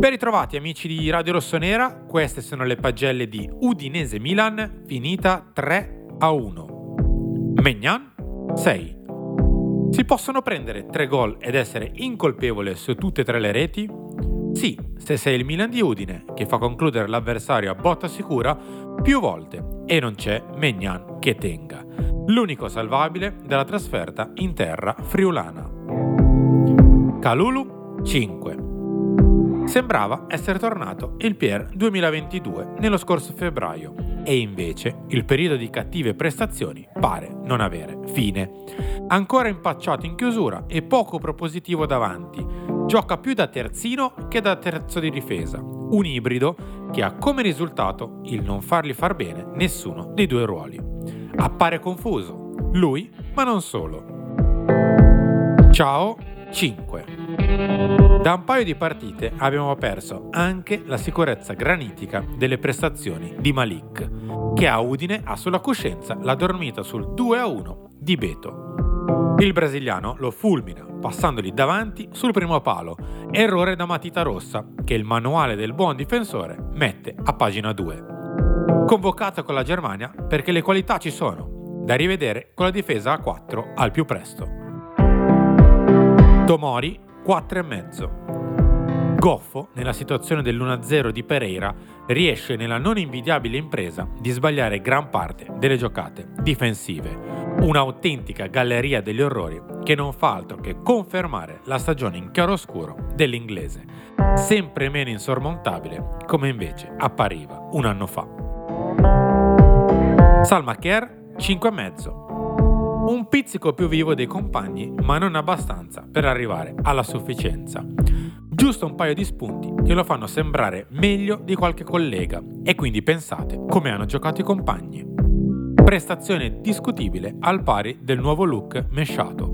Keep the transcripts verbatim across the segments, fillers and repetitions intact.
Ben ritrovati amici di Radio Rossonera, queste sono le pagelle di Udinese Milan, finita tre a uno. Maignan sei. Si possono prendere tre gol ed essere incolpevole su tutte e tre le reti? Sì, se sei il Milan di Udine, che fa concludere l'avversario a botta sicura più volte e non c'è Maignan che tenga. L'unico salvabile della trasferta in terra friulana. Kalulu cinque. Sembrava essere tornato il Pier duemilaventidue nello scorso febbraio e invece il periodo di cattive prestazioni pare non avere fine. Ancora impacciato in chiusura e poco propositivo davanti, gioca più da terzino che da terzo di difesa, un ibrido che ha come risultato il non fargli far bene nessuno dei due ruoli. Appare confuso, lui ma non solo. Ciao cinque. Da un paio di partite abbiamo perso anche la sicurezza granitica delle prestazioni di Malik, che a Udine ha sulla coscienza la dormita sul due a uno di Beto. Il brasiliano lo fulmina, passandogli davanti sul primo palo, errore da matita rossa che il manuale del buon difensore mette a pagina due. Convocato con la Germania perché le qualità ci sono, da rivedere con la difesa a quattro al più presto. Tomori quattro e mezzo. Goffo, nella situazione dell'uno a zero di Pereira, riesce nella non invidiabile impresa di sbagliare gran parte delle giocate difensive. Un'autentica galleria degli orrori che non fa altro che confermare la stagione in chiaroscuro dell'inglese, sempre meno insormontabile come invece appariva un anno fa. Salmacher cinque e mezzo. Un pizzico più vivo dei compagni, ma non abbastanza per arrivare alla sufficienza. Giusto un paio di spunti che lo fanno sembrare meglio di qualche collega e quindi pensate come hanno giocato i compagni. Prestazione discutibile al pari del nuovo look mesciato.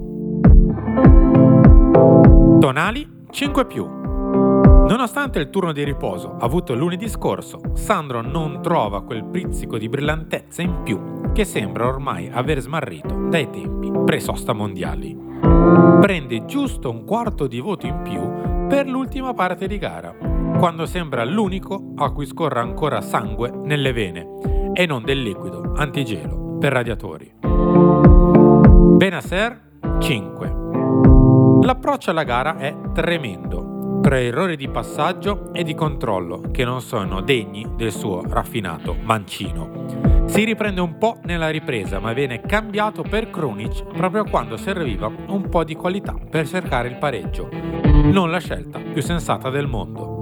Tonali cinque più. Nonostante il turno di riposo avuto lunedì scorso, Sandro non trova quel pizzico di brillantezza in più che sembra ormai aver smarrito dai tempi pre-sosta mondiali. Prende giusto un quarto di voto in più per l'ultima parte di gara, quando sembra l'unico a cui scorra ancora sangue nelle vene e non del liquido antigelo per radiatori. Benasser cinque. L'approccio alla gara è tremendo, tra errori di passaggio e di controllo che non sono degni del suo raffinato mancino. Si riprende un po' nella ripresa, ma viene cambiato per Krunic proprio quando serviva un po' di qualità per cercare il pareggio. Non la scelta più sensata del mondo.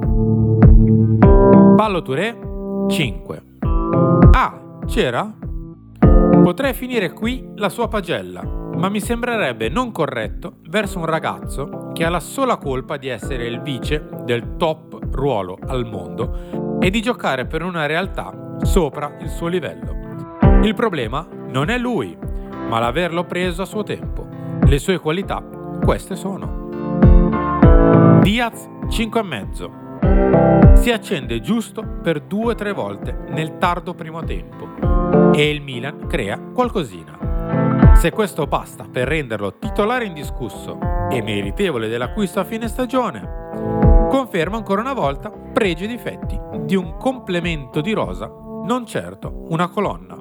Ballo Touré cinque. Ah, c'era? Potrei finire qui la sua pagella, ma mi sembrerebbe non corretto verso un ragazzo che ha la sola colpa di essere il vice del top ruolo al mondo e di giocare per una realtà sopra il suo livello. Il problema non è lui, ma l'averlo preso a suo tempo. Le sue qualità, queste sono. Diaz cinque e mezzo. Si accende giusto per due o tre volte nel tardo primo tempo e il Milan crea qualcosina. Se questo basta per renderlo titolare indiscusso e meritevole dell'acquisto a fine stagione, conferma ancora una volta pregi e difetti di un complemento di rosa, non certo una colonna.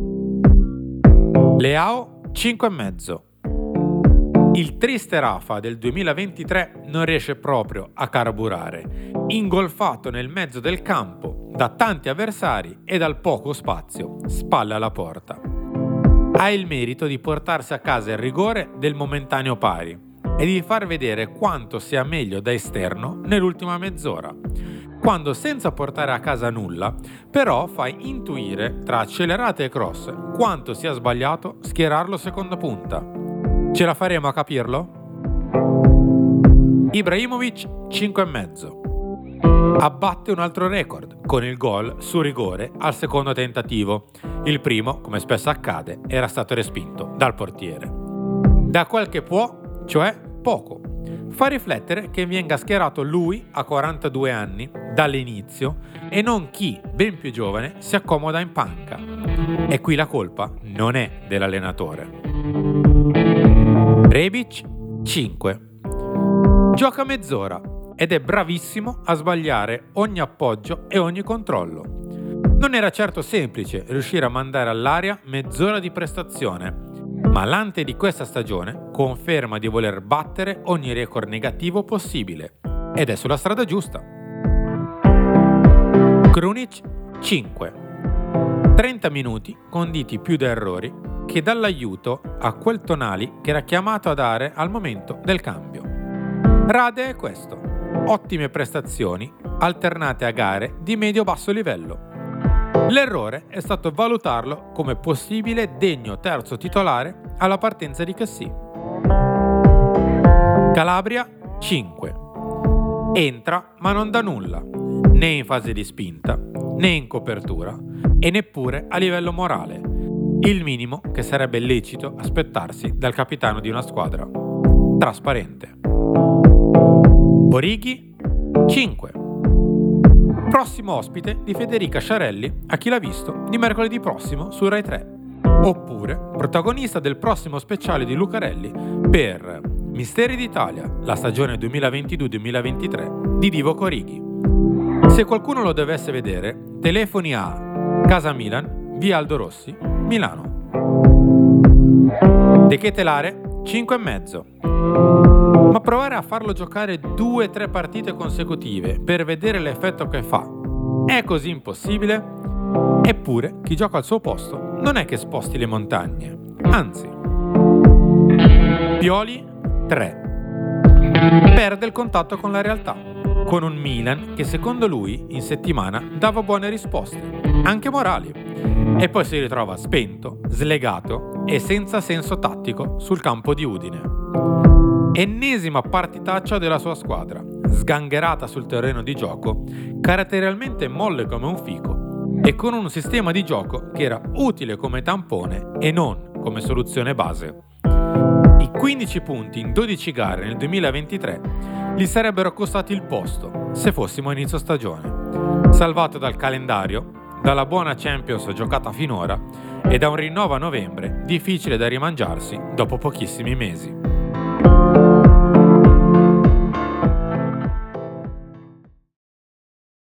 Leao cinque e mezzo. Il triste Rafa del duemilaventitré non riesce proprio a carburare, ingolfato nel mezzo del campo da tanti avversari e dal poco spazio, spalle alla porta. Ha il merito di portarsi a casa il rigore del momentaneo pari e di far vedere quanto sia meglio da esterno nell'ultima mezz'ora, quando senza portare a casa nulla, però fai intuire tra accelerate e cross quanto sia sbagliato schierarlo seconda punta. Ce la faremo a capirlo? Ibrahimovic cinque e mezzo. Abbatte un altro record con il gol su rigore al secondo tentativo. Il primo, come spesso accade, era stato respinto dal portiere. Da quel che può, cioè poco. Fa riflettere che venga schierato lui a quarantadue anni dall'inizio e non chi, ben più giovane, si accomoda in panca. E qui la colpa non è dell'allenatore. Rebic cinque. Gioca mezz'ora ed è bravissimo a sbagliare ogni appoggio e ogni controllo. Non era certo semplice riuscire a mandare all'aria mezz'ora di prestazione, ma l'Ante di questa stagione conferma di voler battere ogni record negativo possibile ed è sulla strada giusta. Krunic cinque. trenta minuti conditi più da errori che dall'aiuto a quel Tonali che era chiamato a dare al momento del cambio. Rade è questo: ottime prestazioni alternate a gare di medio-basso livello. L'errore è stato valutarlo come possibile degno terzo titolare alla partenza di Cassì. Calabria cinque. Entra ma non dà nulla, né in fase di spinta, né in copertura e neppure a livello morale, il minimo che sarebbe lecito aspettarsi dal capitano di una squadra. Trasparente. Orighi cinque. Prossimo ospite di Federica Sciarelli a Chi l'ha visto di mercoledì prossimo su Rai tre, oppure protagonista del prossimo speciale di Lucarelli per Misteri d'Italia, la stagione duemilaventidue duemilaventitré di Divo Corighi. Se qualcuno lo dovesse vedere, telefoni a Casa Milan, via Aldo Rossi, Milano. De Ketelare cinque e mezzo. Ma provare a farlo giocare due tre partite consecutive per vedere l'effetto che fa è così impossibile? Eppure chi gioca al suo posto non è che sposti le montagne, anzi. Pioli tre. Perde il contatto con la realtà, con un Milan che secondo lui in settimana dava buone risposte, anche morali, e poi si ritrova spento, slegato e senza senso tattico sul campo di Udine. Ennesima partitaccia della sua squadra, sgangherata sul terreno di gioco, caratterialmente molle come un fico e con un sistema di gioco che era utile come tampone e non come soluzione base. I quindici punti in dodici gare nel duemilaventitré gli sarebbero costati il posto se fossimo a inizio stagione, salvato dal calendario, dalla buona Champions giocata finora e da un rinnovo a novembre difficile da rimangiarsi dopo pochissimi mesi.